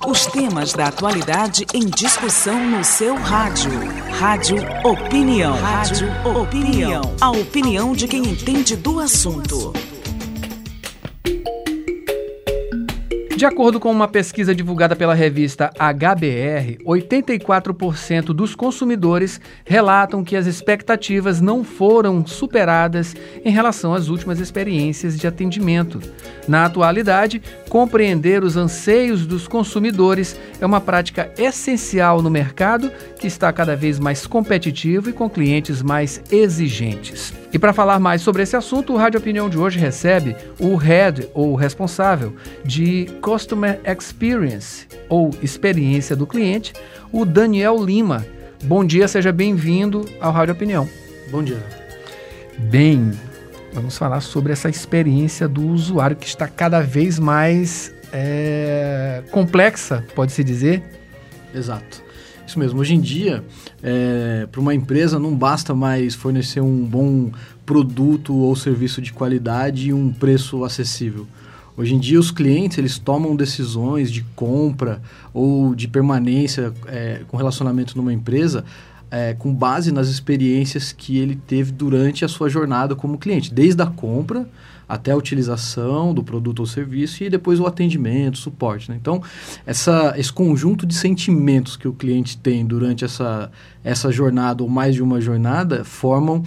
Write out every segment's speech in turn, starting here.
Os temas da atualidade em discussão no seu rádio. Rádio Opinião. Rádio Opinião. A opinião de quem entende do assunto. De acordo com uma pesquisa divulgada pela revista HBR, 84% dos consumidores relatam que as expectativas não foram superadas em relação às últimas experiências de atendimento. Na atualidade, compreender os anseios dos consumidores é uma prática essencial no mercado que está cada vez mais competitivo e com clientes mais exigentes. E para falar mais sobre esse assunto, o Rádio Opinião de hoje recebe o Head, ou responsável, de Customer Experience, ou experiência do cliente, o Daniel Lima. Bom dia, seja bem-vindo ao Rádio Opinião. Bom dia. Bem, vamos falar sobre essa experiência do usuário que está cada vez mais complexa, pode-se dizer? Exato. Isso mesmo. Hoje em dia, para uma empresa não basta mais fornecer um bom produto ou serviço de qualidade e um preço acessível. Hoje em dia, os clientes eles tomam decisões de compra ou de permanência com relacionamento numa empresa com base nas experiências que ele teve durante a sua jornada como cliente, desde a compra até a utilização do produto ou serviço e depois o atendimento, o suporte, né? Então, esse conjunto de sentimentos que o cliente tem durante essa jornada ou mais de uma jornada formam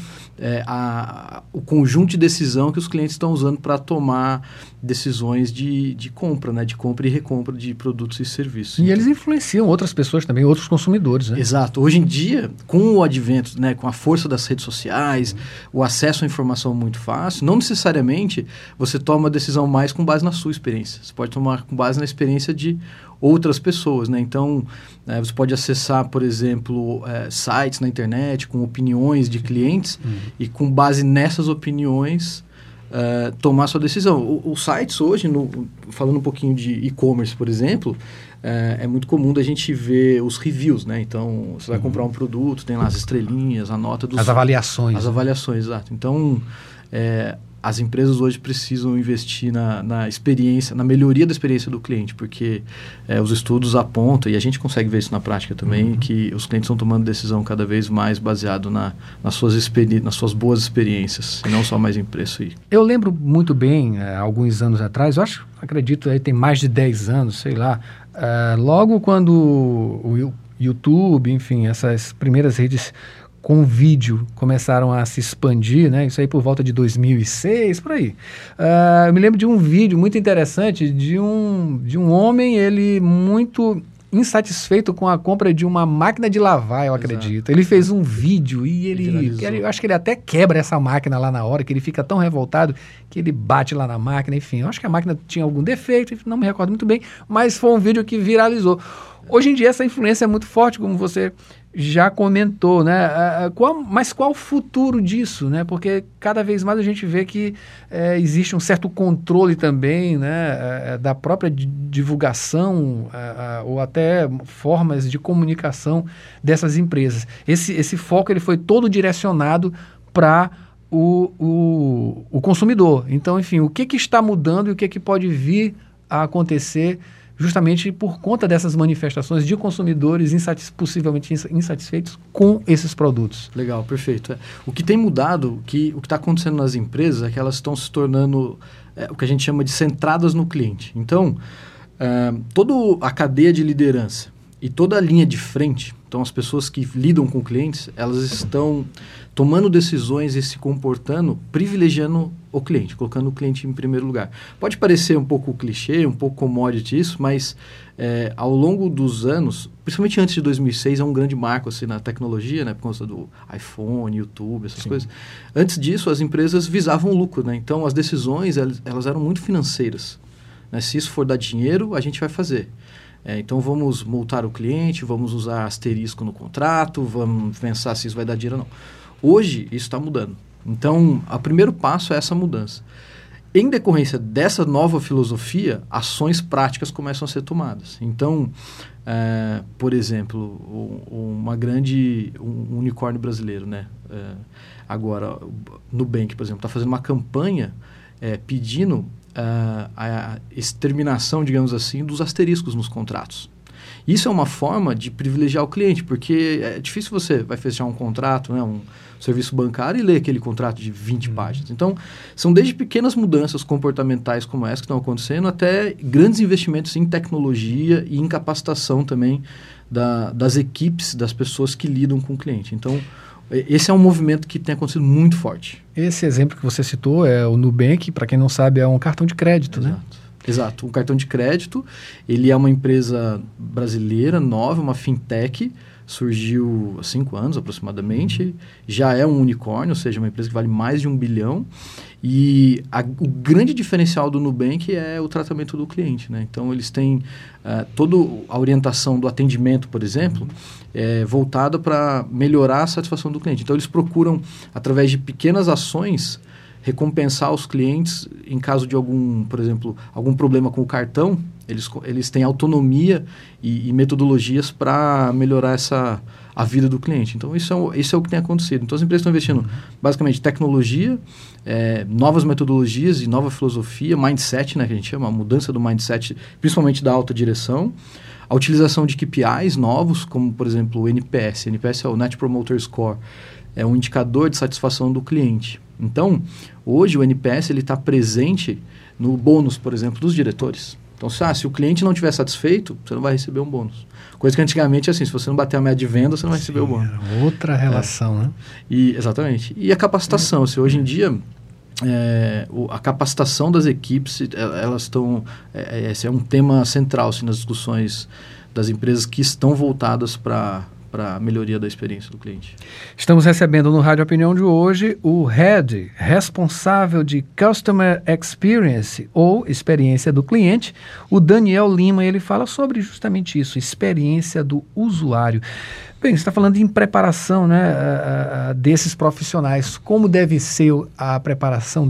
o conjunto de decisão que os clientes estão usando para tomar decisões de compra, né? De compra e recompra de produtos e serviços. E eles influenciam outras pessoas também, outros consumidores, né? Exato. Hoje em dia, com o advento, né, com a força das redes sociais, o acesso à informação muito fácil, não necessariamente você toma a decisão mais com base na sua experiência. Você pode tomar com base na experiência de outras pessoas, né? Então, você pode acessar, por exemplo, sites na internet com opiniões de clientes e com base nessas opiniões tomar sua decisão. Os sites hoje, falando um pouquinho de e-commerce, por exemplo, é muito comum da gente ver os reviews, né? Então, você vai comprar um produto, tem lá as estrelinhas, a nota dos... As avaliações. As avaliações, exato. Então, as empresas hoje precisam investir na experiência, na melhoria da experiência do cliente, porque os estudos apontam, e a gente consegue ver isso na prática também, que os clientes estão tomando decisão cada vez mais baseado nas suas boas experiências, e não só mais em preço. Eu lembro muito bem, alguns anos atrás, acredito, aí tem mais de 10 anos, sei lá, logo quando o YouTube, enfim, essas primeiras redes com vídeo começaram a se expandir, né? Isso aí por volta de 2006, por aí. Eu me lembro de um vídeo muito interessante de um homem, ele muito insatisfeito com a compra de uma máquina de lavar, eu acredito. Ele fez um vídeo e eu acho que ele até quebra essa máquina lá na hora, que ele fica tão revoltado que ele bate lá na máquina, enfim. Eu acho que a máquina tinha algum defeito, não me recordo muito bem, mas foi um vídeo que viralizou. Hoje em dia essa influência é muito forte, como você já comentou, né? Mas qual o futuro disso, né? Porque cada vez mais a gente vê que existe um certo controle também, né? Da própria divulgação ou até formas de comunicação dessas empresas. Esse foco ele foi todo direcionado para o consumidor. Então, enfim, o que está mudando e o que pode vir a acontecer justamente por conta dessas manifestações de consumidores possivelmente insatisfeitos com esses produtos. Legal, perfeito. O que tem mudado, o que está acontecendo nas empresas é que elas estão se tornando o que a gente chama de centradas no cliente. Então, toda a cadeia de liderança e toda a linha de frente, então as pessoas que lidam com clientes, elas estão tomando decisões e se comportando, privilegiando o cliente, colocando o cliente em primeiro lugar. Pode parecer um pouco clichê, um pouco commodity isso, mas ao longo dos anos, principalmente antes de 2006, é um grande marco assim, na tecnologia, né, por causa do iPhone, YouTube, essas coisas. Antes disso, as empresas visavam lucro, né? Então as decisões elas eram muito financeiras, né? Se isso for dar dinheiro, a gente vai fazer. Então vamos multar o cliente, vamos usar asterisco no contrato, vamos pensar se isso vai dar dinheiro ou não. Hoje isso está mudando. Então o primeiro passo é essa mudança. Em decorrência dessa nova filosofia, ações práticas começam a ser tomadas. Então, por exemplo, um unicórnio brasileiro, né? Agora, Nubank, por exemplo, está fazendo uma campanha pedindo a exterminação, digamos assim, dos asteriscos nos contratos. Isso é uma forma de privilegiar o cliente, porque é difícil você vai fechar um contrato, né, um serviço bancário e ler aquele contrato de 20 páginas. Então, são desde pequenas mudanças comportamentais como essa que estão acontecendo, até grandes investimentos em tecnologia e em capacitação também das equipes, das pessoas que lidam com o cliente. Então, esse é um movimento que tem acontecido muito forte. Esse exemplo que você citou é o Nubank, para quem não sabe, é um cartão de crédito, Exato. né? Exato, um cartão de crédito, ele é uma empresa brasileira, nova, uma fintech, surgiu há 5 anos aproximadamente, já é um unicórnio, ou seja, uma empresa que vale mais de 1 bilhão, e o grande diferencial do Nubank é o tratamento do cliente, né? Então, eles têm toda a orientação do atendimento, por exemplo, voltada para melhorar a satisfação do cliente. Então, eles procuram, através de pequenas ações, recompensar os clientes em caso de por exemplo, algum problema com o cartão. Eles têm autonomia e metodologias para melhorar a vida do cliente. Então, isso é o que tem acontecido. Então, as empresas estão investindo basicamente em tecnologia, novas metodologias e nova filosofia, mindset, né, que a gente chama, a mudança do mindset, principalmente da alta direção, a utilização de KPIs novos, como, por exemplo, o NPS. NPS é o Net Promoter Score, é um indicador de satisfação do cliente. Então, hoje o NPS está presente no bônus, por exemplo, dos diretores. Então, se o cliente não estiver satisfeito, você não vai receber um bônus. Coisa que antigamente, assim, se você não bater a média de venda, você não vai receber o bônus. Outra relação, né? Exatamente. E a capacitação. Hoje em dia, a capacitação das equipes, elas estão... esse é um tema central assim, nas discussões das empresas que estão voltadas para a melhoria da experiência do cliente. Estamos recebendo no Rádio Opinião de hoje o Head, responsável de Customer Experience, ou experiência do cliente, o Daniel Lima. Ele fala sobre justamente isso, experiência do usuário. Bem, você está falando em preparação, né, desses profissionais. Como deve ser a preparação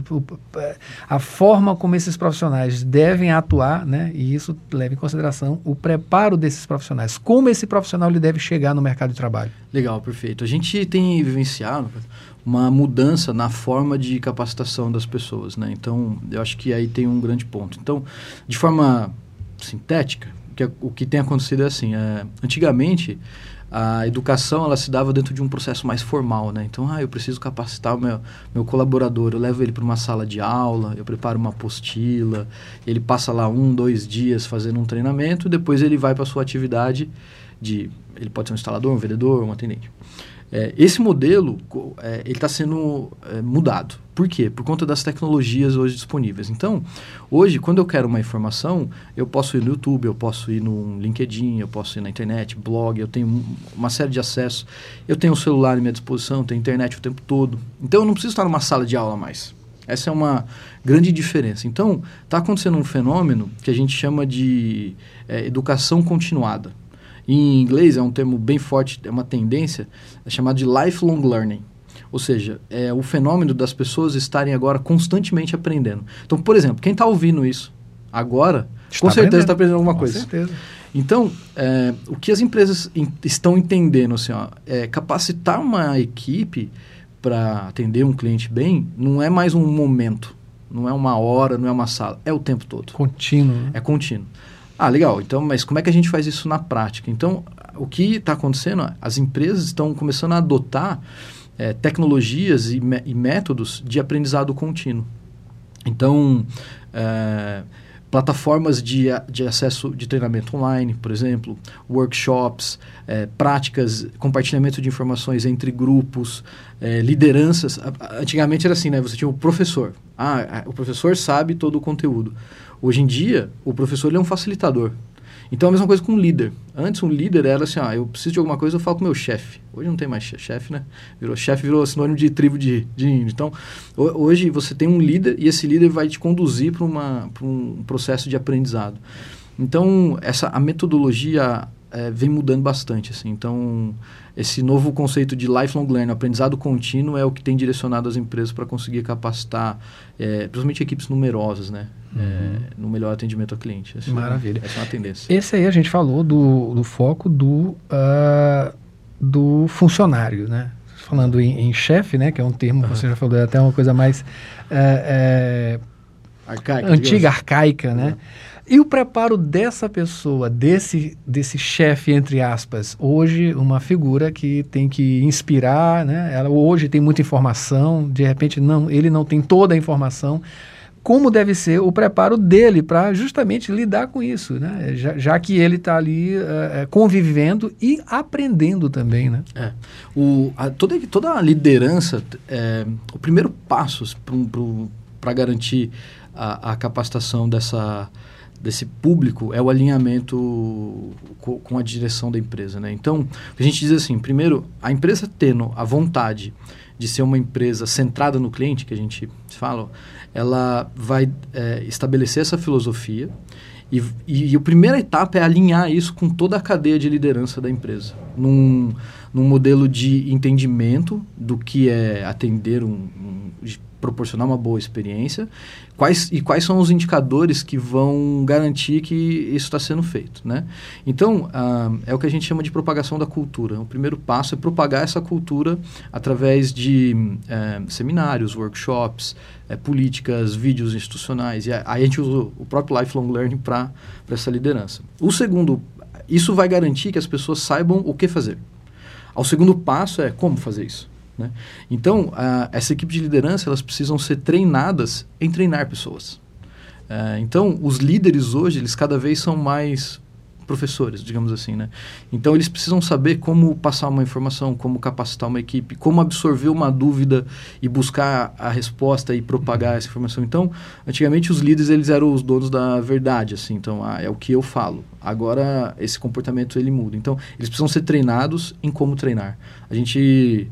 a forma como esses profissionais devem atuar, né, e isso leva em consideração o preparo desses profissionais. Como esse profissional ele deve chegar no mercado de trabalho? Legal, perfeito. A gente tem vivenciado uma mudança na forma de capacitação das pessoas, né? Então, eu acho que aí tem um grande ponto. Então, de forma sintética, o que tem acontecido é assim, antigamente a educação ela se dava dentro de um processo mais formal, né? Então, eu preciso capacitar o meu colaborador, eu levo ele para uma sala de aula, eu preparo uma apostila, ele passa lá 1, 2 dias fazendo um treinamento, depois ele vai para a sua atividade ele pode ser um instalador, um vendedor, um atendente. Esse modelo ele está sendo mudado. Por quê? Por conta das tecnologias hoje disponíveis. Então, hoje, quando eu quero uma informação, eu posso ir no YouTube, eu posso ir no LinkedIn, eu posso ir na internet, blog, eu tenho uma série de acessos. Eu tenho um celular à minha disposição, tenho internet o tempo todo. Então, eu não preciso estar numa sala de aula mais. Essa é uma grande diferença. Então, está acontecendo um fenômeno que a gente chama de educação continuada. Em inglês é um termo bem forte, é uma tendência, é chamado de lifelong learning. Ou seja, é o fenômeno das pessoas estarem agora constantemente aprendendo. Então, por exemplo, quem está ouvindo isso agora, com certeza está aprendendo alguma coisa. Com certeza. Então, o que as empresas estão entendendo, assim, capacitar uma equipe para atender um cliente bem, não é mais um momento, não é uma hora, não é uma sala, é o tempo todo. Contínuo. Né? É contínuo. Legal. Então, mas como é que a gente faz isso na prática? Então, o que está acontecendo? As empresas estão começando a adotar tecnologias e métodos de aprendizado contínuo. Então, plataformas de acesso de treinamento online, por exemplo, workshops, práticas, compartilhamento de informações entre grupos, lideranças. Antigamente era assim, né? Você tinha o professor. O professor sabe todo o conteúdo. Hoje em dia, o professor ele é um facilitador. Então, é a mesma coisa com um líder. Antes, um líder era assim, eu preciso de alguma coisa, eu falo com o meu chefe. Hoje não tem mais chefe, né? Chefe virou sinônimo de tribo de índio. Então, hoje você tem um líder e esse líder vai te conduzir para um processo de aprendizado. Então, a metodologia vem mudando bastante. Assim. Então, esse novo conceito de lifelong learning, aprendizado contínuo, é o que tem direcionado as empresas para conseguir capacitar, principalmente equipes numerosas, né? No melhor atendimento ao cliente. Maravilha. Essa é uma tendência. Esse aí a gente falou do foco do funcionário, né? falando em chefe, né, que é um termo que você já falou, é até uma coisa mais arcaica, antiga, arcaica, né? E o preparo dessa pessoa, desse chefe, entre aspas, hoje uma figura que tem que inspirar, né? Ela hoje tem muita informação, de repente ele não tem toda a informação. Como deve ser o preparo dele para justamente lidar com isso, né? Já que ele está ali convivendo e aprendendo também, né? Toda a liderança, o primeiro passo para garantir a capacitação desse público é o alinhamento com a direção da empresa, né? Então, a gente diz assim, primeiro, a empresa tendo a vontade de ser uma empresa centrada no cliente, que a gente fala, ela vai estabelecer essa filosofia e a primeira etapa é alinhar isso com toda a cadeia de liderança da empresa, num modelo de entendimento do que é atender proporcionar uma boa experiência, quais são os indicadores que vão garantir que isso está sendo feito, né? Então, é o que a gente chama de propagação da cultura. O primeiro passo é propagar essa cultura através de seminários, workshops, políticas, vídeos institucionais. E aí a gente usa o próprio lifelong learning para essa liderança. O segundo, isso vai garantir que as pessoas saibam o que fazer. O segundo passo é como fazer isso, né? Então, essa equipe de liderança, elas precisam ser treinadas em treinar pessoas. Então, os líderes hoje, eles cada vez são mais professores, digamos assim, né? Então, eles precisam saber como passar uma informação, como capacitar uma equipe, como absorver uma dúvida e buscar a resposta e propagar essa informação. Então, antigamente, os líderes, eles eram os donos da verdade, assim. Então, é o que eu falo. Agora, esse comportamento, ele muda. Então, eles precisam ser treinados em como treinar. A gente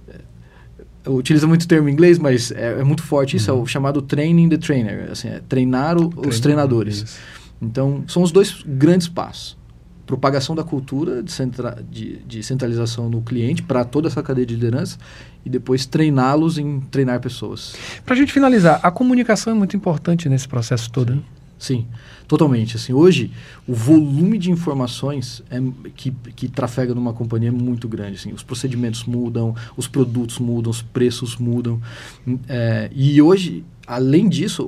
utiliza muito o termo em inglês, mas é muito forte isso, é o chamado training the trainer, assim, treinar os treinadores. Isso. Então, são os dois grandes passos. Propagação da cultura de centralização no cliente para toda essa cadeia de liderança e depois treiná-los em treinar pessoas. Para a gente finalizar, a comunicação é muito importante nesse processo todo, né? Sim, totalmente. Assim, hoje, o volume de informações que trafega numa companhia é muito grande. Assim, os procedimentos mudam, os produtos mudam, os preços mudam. E hoje, além disso,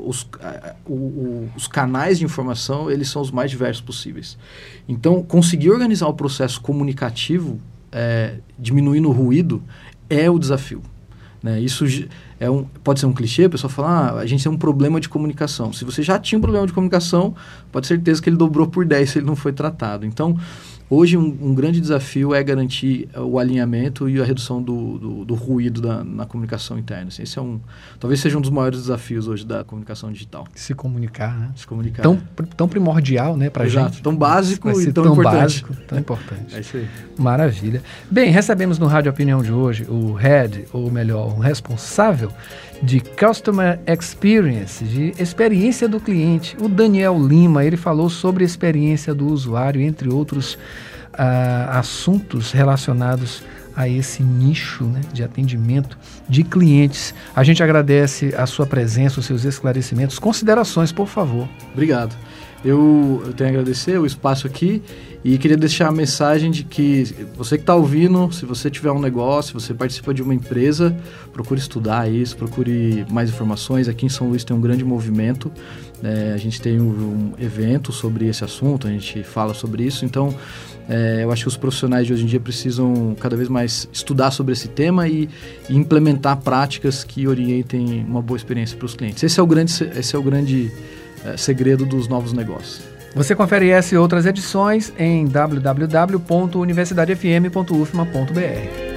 os canais de informação, eles são os mais diversos possíveis. Então, conseguir organizar o processo comunicativo, diminuindo o ruído, é o desafio, né? Isso pode ser um clichê, a pessoa fala, a gente tem um problema de comunicação. Se você já tinha um problema de comunicação, pode ter certeza que ele dobrou por 10 se ele não foi tratado. Então, hoje um grande desafio é garantir o alinhamento e a redução do ruído na comunicação interna. Assim, esse talvez seja um dos maiores desafios hoje da comunicação digital. Se comunicar, né? Se comunicar. Tão primordial, né, pra Exato, gente. Tão básico e tão importante. Básico, tão importante. É isso aí. Maravilha. Bem, recebemos no Rádio Opinião de hoje o head, ou melhor, o responsável de Customer Experience, de experiência do cliente, o Daniel Lima. Ele falou sobre a experiência do usuário, entre outros assuntos relacionados a esse nicho, né, de atendimento de clientes. A gente agradece a sua presença, os seus esclarecimentos. Considerações, por favor. Obrigado. Eu tenho a agradecer o espaço aqui e queria deixar a mensagem de que você que está ouvindo, se você tiver um negócio, se você participa de uma empresa, procure estudar isso, procure mais informações. Aqui em São Luís tem um grande movimento, a gente tem um evento sobre esse assunto, a gente fala sobre isso, então eu acho que os profissionais de hoje em dia precisam cada vez mais estudar sobre esse tema e implementar práticas que orientem uma boa experiência para os clientes. Esse é o grande segredo dos novos negócios. Você confere essa e outras edições em www.universidadefm.ufma.br.